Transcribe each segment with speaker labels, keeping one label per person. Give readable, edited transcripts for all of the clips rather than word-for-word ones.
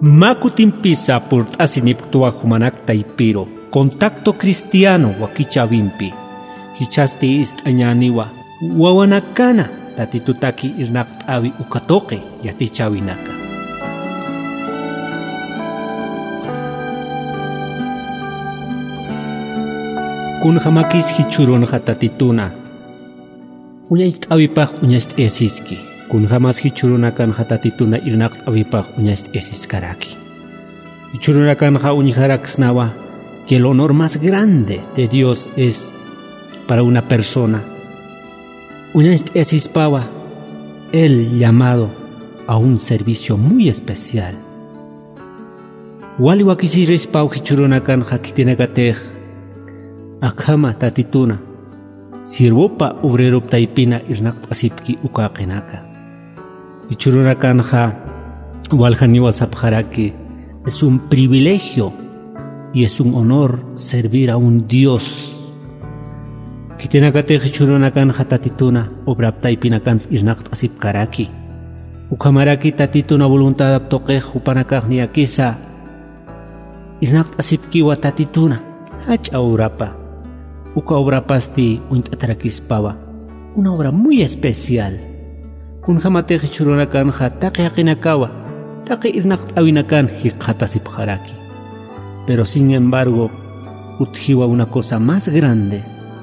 Speaker 1: Makutimpisa por asiniptua humanak taipiro. Contacto cristiano wakichavimpi. Hichasti istañaniwa. Wawanakana tatitutaki irnakt avi ukatoke yatichavinaca. Kun hamakis hichuron hatatituna. Uñaist avipaj uñaist esiski. Kun hamas hichurunakan hatatituna irnakt avipaj uñaist esiskaraki. Hichurunakan ha uñiharaksnawa que el honor más grande de Dios es para una persona. Uñaist esispawa, el llamado a un servicio muy especial. Wali wakisi rispau hichurunakan hakitinakatej. Akama tatituna sirwopa obrero taipina irnak asipki ukakenaka. Ichurunakan ha waljaniwa sapjaraki es un privilegio y es un honor servir a un Dios. Kitinakate ichurunakan ha tatituna obrap taipinakan irnak asipkaraki. Ukamaraki tatituna voluntad aptoke upanakak niakisa irnak asipki wa tatituna hach aurapa. Uka obra pasti untatrakispawa, una obra muy especial. Kun hamate hichurunakan hataki hakinakawa, taki irnakt awinakan hikhatasipharaki. Pero sin embargo, utjiwa una cosa más grande.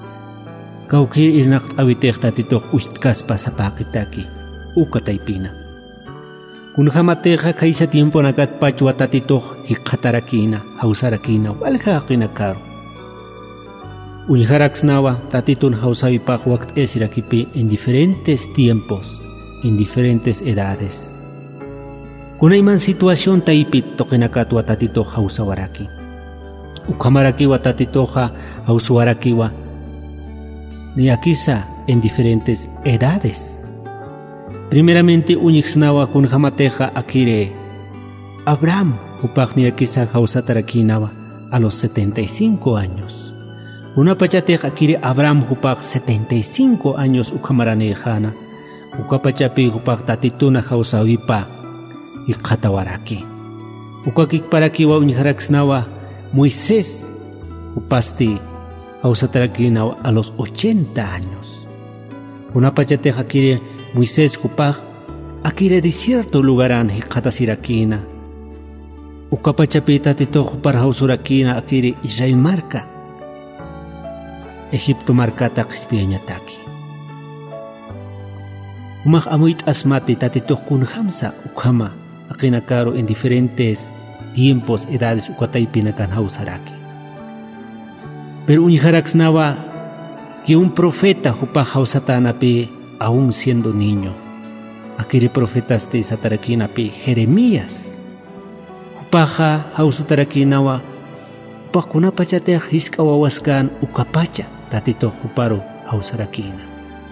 Speaker 1: Kaukir irnakt awitej tatitok ustkaspa sapakitaki, uka taipina. Kun hamateja kaisa tiempo nakat pachua tatitok hikhatarakina, hausarakina, walja hakinakaro. Uñiharaksnawa tatitun hausavipaj wakt esirakipi en diferentes tiempos, en diferentes edades. Kunayman situación taipit tokinakatua tatito hausawaraki. Ukamarakiwa tatitoja hausawarakiwa niakisa en diferentes edades. Primeramente uñixnawa kunjamateja akire Abraham upaj niakisa hausatarakinawa a los 75 años. Una pachatej akiri Abraham hupaq 75 años ukamaranejana. Ukapachapi hupaq tatituna hausawipa iqhatawaraki. Ukakikparakiwa uñiharaksnawa Moisés upasti hausatarakinawa a los 80 años. Una pachatej akiri Moisés hupaq akiri desierto lugaran iqhatasirakina. Ukapachapi tatito hupar hausurakina akiri Israel marca. Egipto marcata qispiañataki. Umaj amuit asmati tatitoh kun hamsa ukhama akinakaro en diferentes tiempos, edades ukataipinakan hausaraki. Pero uñiharaksnawa que un profeta hupa hausatanapi aún siendo niño. Akiri profetas de satarakinapi Jeremías. Hupaja hausatarakinawa upakuna pachate hiskawawaskan ukapacha tatito huparo hausarakina.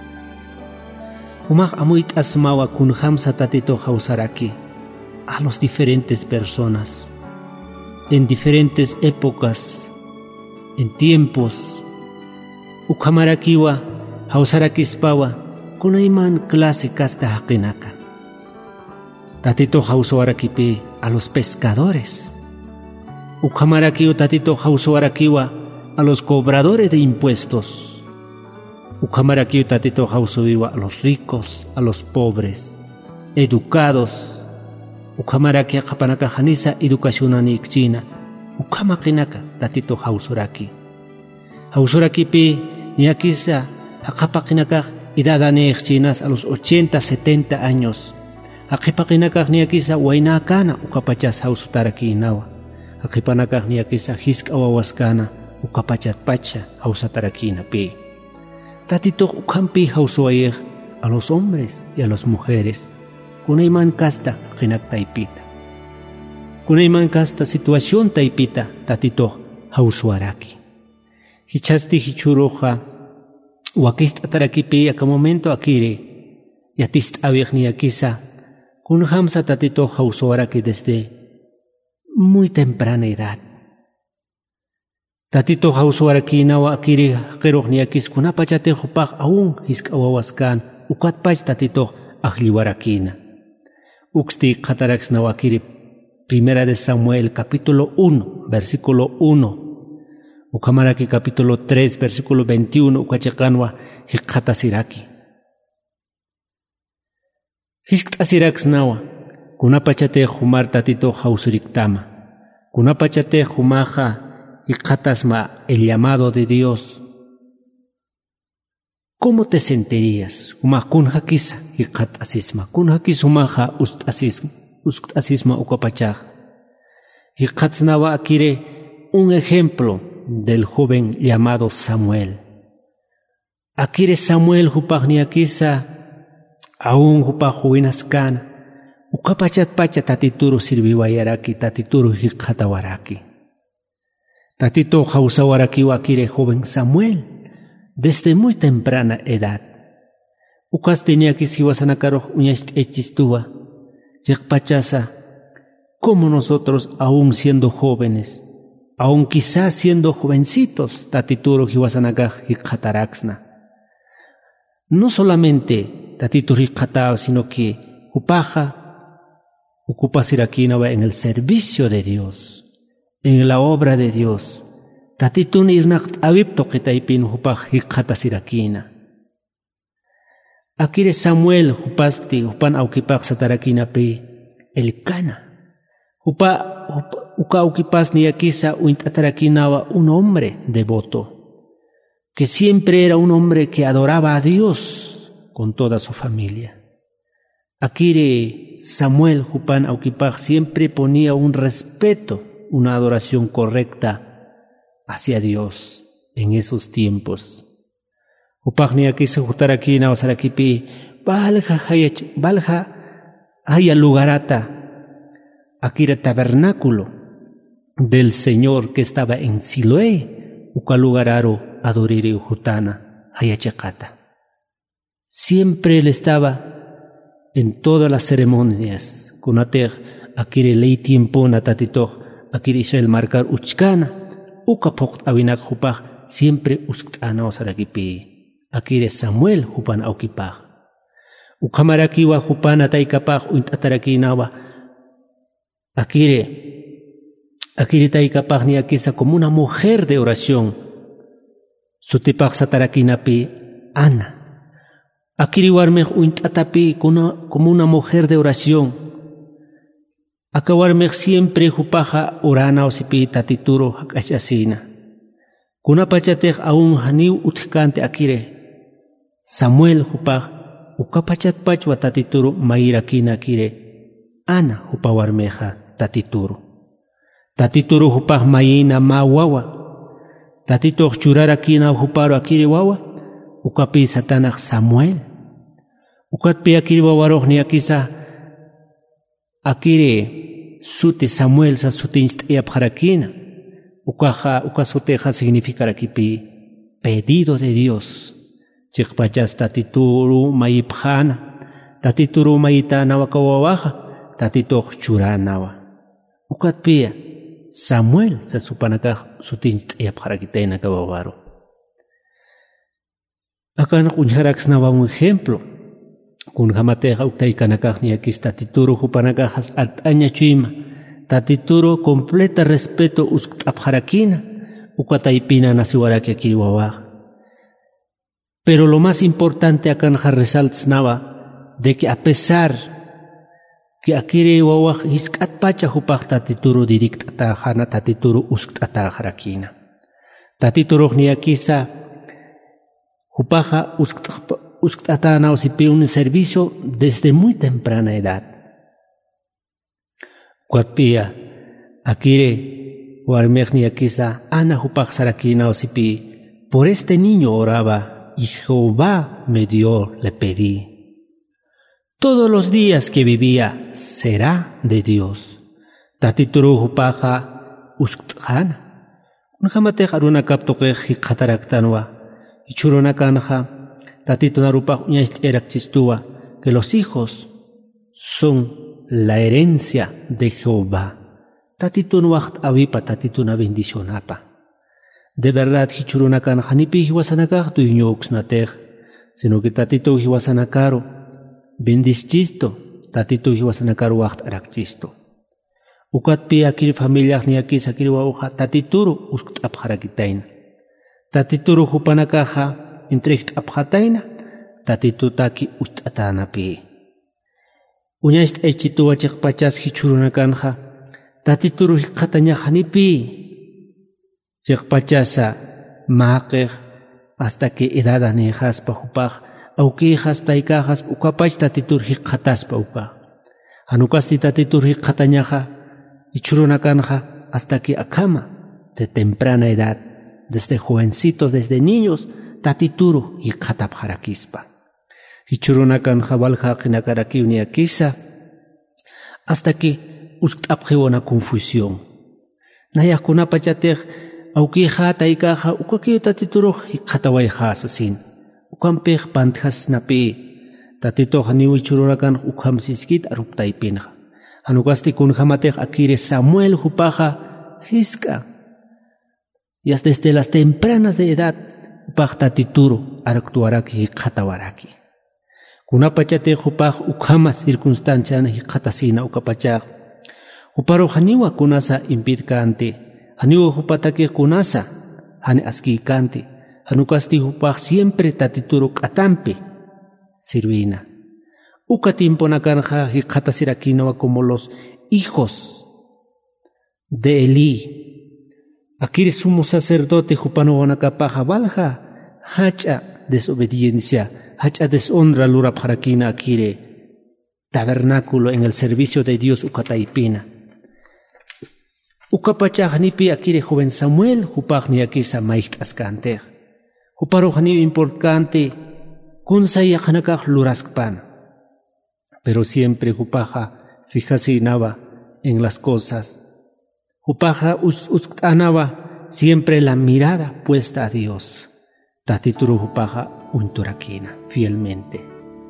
Speaker 1: Umaj amuit asmawa kun hamsa tatito hausaraki a los diferentes personas, en diferentes épocas, en tiempos. Ukamarakiwa hausarakispawa kunayman clase kasta hakinaka. Tatito hausawarakipi a los pescadores. Ukamarakiwa tatito hausawarakiwa a los cobradores de impuestos. Ukamarakiwa tatito hausawiwa a los ricos, a los pobres, educados. Ukamarakiwa kapanaka hanisa educacionani ikchina. Ukamakinaka tatito hausuraki. Hausurakipi niakisa hakapakinaka idadani ikchinas a los 80, 70 años. Hakipakinaka niakisa wainakana ukapachas hausutaraki inawa. Hakipanaka niakisa hisk awawaskana ukapachat pacha hausataraki napi. Tatito ukampi hausuayeg a los hombres y a las mujeres. Kunayman kasta kinak taipita. Kunayman kasta situación taipita tatito hausuaraki. Hichasti hichuroja wakist atarakipi aka momento akire yatist aviegni akisa kun hamsa tatito hausuaraki desde muy temprana edad. Tatito hausuaraki nawa akire qirogni akis kunapachate hupaq aún hiskawawaskan ukatpach tatito ahliwarakina. Uksti qataraks nawa akire Primera de Samuel, capítulo 1, versículo 1. Ukamaraki, capítulo 3, versículo 21. Ukachakanwa, hikata siraki. Hiskta siraks nawa. Kunapachate humar tatito hausuriktama. Kunapachate humaja hikatasma el llamado de Dios. ¿Cómo te sentirías? Kunja kisa hikatasisma. Kunja kisumaja ustasisma ukapachaj. Hikatnawa akire un ejemplo del joven llamado Samuel. Akire Samuel hupagniakisa aún hupajuinaskana. Ukapachat pacha tatituru sirviwayaraki, tatituru hikatawaraki. Tatito hausawaraki wakire joven Samuel, desde muy temprana edad. Ukas teniaki siwasanakaroh uñast echistua, yekpachasa, como nosotros aún siendo jóvenes, aún quizás siendo jovencitos, tatituru hiwasanakaj hikataraksna. No solamente tatituru hikatao, sino que upaja ocupa sirakinawa en el servicio de Dios, en la obra de Dios. Tatitun irnakt avipto kitaipin hupaj hikata sirakina. Akire Samuel hupasti hupan aukipaj satarakina pi el Cana. Uka aukipas niakisa uintatarakinawa un hombre devoto, que siempre era un hombre que adoraba a Dios con toda su familia. Akire Samuel Jupan Aukipaj siempre ponía un respeto, una adoración correcta hacia Dios en esos tiempos. Upajni aquí se jutaraki na osarakipi balja haya lugarata akira tabernáculo del Señor que estaba en Siloé uka lugararo adoriri jutana haya chakata. Siempre él estaba en todas las ceremonias, kunater akire ley tiempo natatito, akire Israel marcar uchkana, ukapok awinak hupaj, siempre usktana osarakipi, akire Samuel hupan aukipaj. Ukamarakiwa hupan ataikapaj uintataraki-nawa, akire taikapaj ni akisa como una mujer de oración, sutipaj satarakinapi Ana. Akiri warmej uintatapi como una mujer de oración. Akawarmej siempre hupaja orana osipi tatituro hakachasina. Kunapachatej aún haniu utkante akire. Samuel hupaj ukapachat pachwa tatituro mairakina akire. Ana hupawarmeja tatituro. Tatituro hupaj mayina ma wawa. Tatito churarakina huparo akire wawa. Ukapi satanaj Samuel. Ukatpi akiri wawaroh ni akisa akire sute Samuel sa sute instayapjarakina. Ukasuteja significa akipi pedido de Dios. Chikpachas tatituru mayipjana, tatituru mayitana wakawawaja, tatitoh churanawa. Ukatpia Samuel sa supanakaj sute instayapjarakitena kawawaro. Acá no kunjaraksnawa un ejemplo. Kun hamateja uktaikanakaj ni akis tatituru hupanakajas ataña chima. Tatituru completa respeto uskapjarakina. Ukataipina nasiwaraki akiriwawaj. Pero lo más importante acá resaltsnawa de que a pesar que akiriwawaj iskatpacha hupaj tatituru diriktatajana tatituru uskatajarakina. Tatituru ni akisa Upaja usktatana osipi un servicio desde muy temprana edad. Cuatpia akire warmejni akisa ana upaj sarakina osipi. Por este niño oraba y Jehová me dio, le pedí. Todos los días que vivía será de Dios. Tatituru upaja usktana. Unjamate haruna kaptoke hikataraktanwa. Y churunakanja, tatito narupaj uñaist erakchistua, que los hijos son la herencia de Jehová. Tatito nuacht avipa, tatito na bendicionapa. De verdad, hichurunakanja nipi hiwasanakaj tu iñoxnatej, sino que tatito hiwasanakaro, bendischisto, tatito hiwasanakaro wacht arakchisto. Ukatpi akiri familia ni akis akiri wauja tatituru uskt abharakitaina. Tatituru hupanakaja entrecht abhataina tatitutaki ustatanapi. Uñaist echitu wachakpachas hichurunakanja tatituru hikatañajanipi. Chakpachasa maqej hasta que edad anejaspa hupaj auquijas taikajas ukapach tatitur hikataspa upa. Anukasti tatitur hikatañaja hichurunakanja hasta que akama de temprana edad, desde jovencitos, desde niños, tatituru hikatapjarakispa. Hichurunakanja valjaqinakaraki uniakisa hasta que uskapjiwana confusión. Nayakunapachatej auquija taikaja ukakiyo tatituru hikatawayjas asin. Ukampej pantjas napi tatitoja niwichurunakan ukamsiskit aruptaipinja. Anukasti kunjamatej akire Samuel hupaja hiska. Y hasta desde las tempranas de edad upaj tatituru araktuaraki hikatawaraki. Kunapachatej upaj ukamas circunstancias hikatasina ukapachaj. Uparo haniwa kunasa impidkante. Haniwa hupatake kunasa hani askikante. Hanukasti hupaj siempre tatituru katampe sirvina. Ukatimponakanja hikatasiraquinawa como los hijos de Elí. Akiri sumo sacerdote hupanowanakapaja valja hacha desobediencia, hacha deshonra lurapjarakina akire tabernáculo en el servicio de Dios ukataipina. Ukapachajnipi akire joven Samuel hupajni akisa maihtaskante. Huparojani importante kunsayakhanakaj luraskpan. Pero siempre hupaja fijasinaba en las cosas. Hupaja uskanaba siempre la mirada puesta a Dios. Tatituru hupaja unturakina fielmente.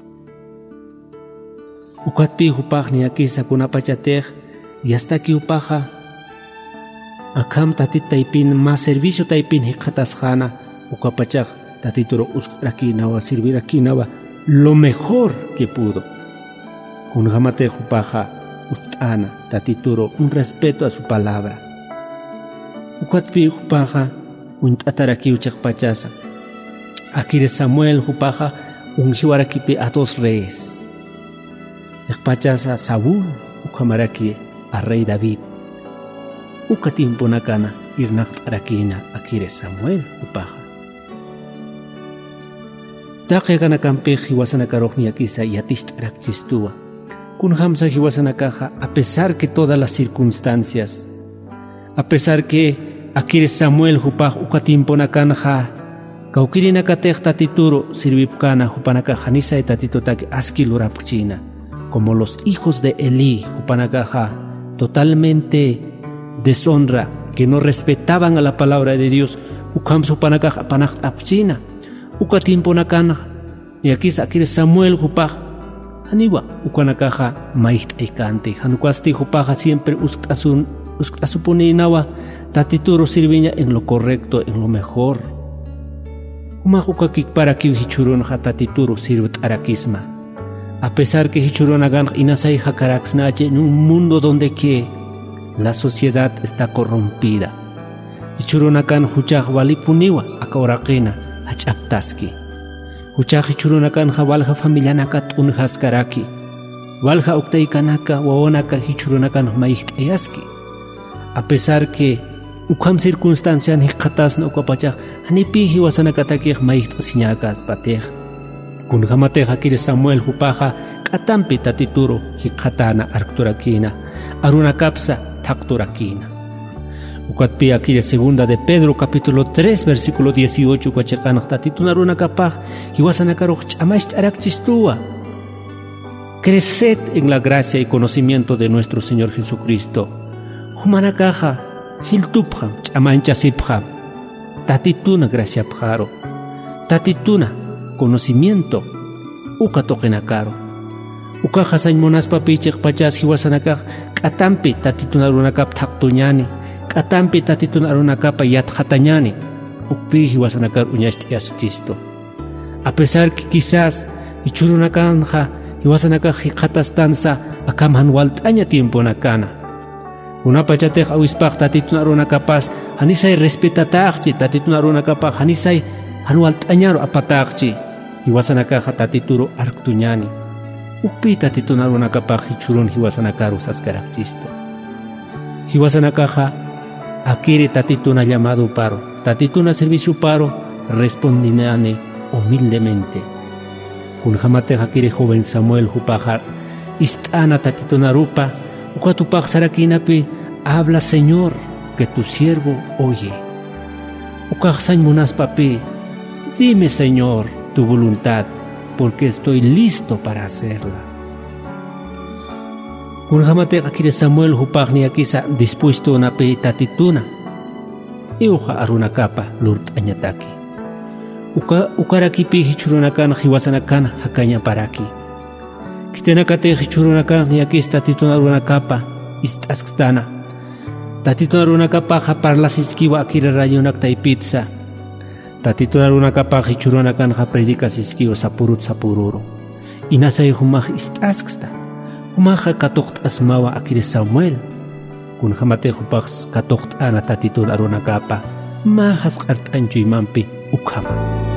Speaker 1: Ukatpi hupajni akisa kunapachatej y hasta aquí hupaja akam tatit taipin más servicio taipin hikatasjana ukapachaj tatituru uskrakinawa sirvirakinawa lo mejor que pudo. Kunjamate hupaja ustana tatituru un respeto a su palabra. Ukatpi hupaja untataraki uchakpachasa. Akire Samuel hupaja unjiwarakipi a 2 reyes. Ekpachasa Saúl ukamaraki a rey David. Ukatimpunakana irnaqtarakina akire Samuel hupaja. Taqegana kampe hiwasanakarohni akisa yatistarakchistua. Kunhamsa hiwasanakaja a pesar que todas las circunstancias, a pesar que akire Samuel hupaj ukatimpunakanja kaukirinakatej tatituru sirvipkana hupanakaja nisa tatitotaki askilurapuchina, como los hijos de Elí hupanakaja totalmente deshonra, que no respetaban a la palabra de Dios, ukamsu hupanakaja panaktapuchina. Ukatimponakana y aquí sakire Samuel hupaj aniwa ukanakaja maihtaikante hanukasti hupaja siempre uskasupuninawa tatituru sirviña en lo correcto, en lo mejor. Umajukakik para que hichurunja tatituru sirvit arakisma. A pesar que hichurunagan inasai hakaraksnache en un mundo donde que la sociedad está corrompida. Hichurunakan huchaj walipuniwa akauraqina achaptaski. Huchaji churunakanja valja familianaka tunjaskaraki. Valja uktaikanaka wawonaka hichurunakan maihtayaski. A pesar que ukam circunstancia hikatasna ukapachaj hanipi hiwasanakatakij maihtasinyakas patej. Kunjamateja kire Samuel hupaja katampi tatituru hikatana arkturakina. Arunakapsa takturakina. Ukatpi aquí de segunda de Pedro capítulo 3 versículo 18 kuachakanaj tatitunaruna kapaj hiwasanakaruj ch'amaist arakchistua. Creced en la gracia y conocimiento de nuestro Señor Jesucristo. Humanakaja hiltupja ch'amanchasipja tatituna gracia pjaro. Tatituna conocimiento ukatoqinakaro. Ukaja sañmonaspa pichiq pachas hiwasanakaj k'atampi tatitunaruna kap taqtuñani. Katampi tatitun arunakapa yatjatañani ukpi hiwasanakar uñashtiaschisto. A pesar que quizás ichurunakanja hiwasanakaj hikatas tansa akamhan waltaña tiempo nakana. Una pachateja awispaq tatituna runa kapas hanisay respetataqchi tatituna runa kapas hanisay anual tañaro apataqchi hiwasanakaja tatituro arctuñani upi tatituna runa kapas hichurun hiwasanakaru saskaraqchista hiwasanakaja akiri tatituna llamado paro tatituna servicio paro respondinane humildemente kunjamateja akiri joven Samuel hupajar istana tatituna rupa Ukatupaq sarakinapi habla Señor que tu siervo oye. Ukaqsañ munaspapi dime Señor tu voluntad porque estoy listo para hacerla. Kunjamateq akiri Samuel hupaqni akisa dispuesto napi tatituna iuja arunakapa lurt'añataki. Ukarakipi hichurunakana hiwasanakana hakaña paraki. Kitenakate hichurunaka niakis tatituna runakapa ist'askstana tatituna runakapa haparlasisquiwa akira rayunak taipitsa tatituna runakapa hichurunakan hapredikasisquiwa sapurut sapururo inasay humaj ist'asksta humaja katuqt'asmawa akiri Samuel kunjamate hupaq katuqt'ana tatituna runakapa majas q'art'anchuymanpi ukhama